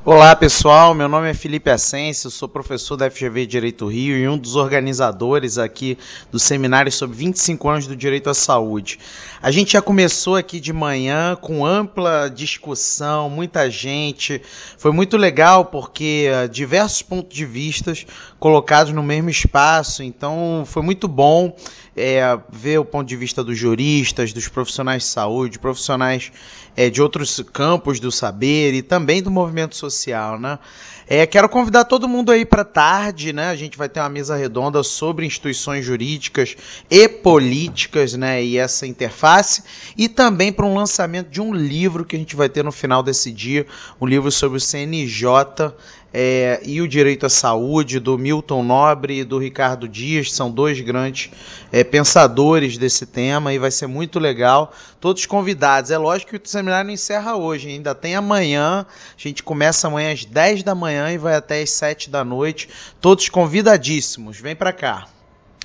Olá pessoal, meu nome é Felipe Ascencio, sou professor da FGV Direito Rio e um dos organizadores aqui do seminário sobre 25 anos do direito à saúde. A gente já começou aqui de manhã com ampla discussão, muita gente, foi muito legal porque diversos pontos de vista colocados no mesmo espaço, então foi muito bom ver o ponto de vista dos juristas, dos profissionais de saúde, profissionais de outros campos do saber e também do movimento social, né? Quero convidar todo mundo aí para tarde, né? A gente vai ter uma mesa redonda sobre instituições jurídicas e políticas, né? E essa interface, e também para um lançamento de um livro que a gente vai ter no final desse dia, um livro sobre o CNJ e o direito à saúde, do Milton Nobre e do Ricardo Dias, são dois grandes pensadores desse tema, e vai ser muito legal. Todos convidados. É lógico que o seminário não encerra hoje, ainda tem amanhã, a gente começa amanhã às 10 da manhã e vai até às 7 da noite. Todos convidadíssimos, vem para cá.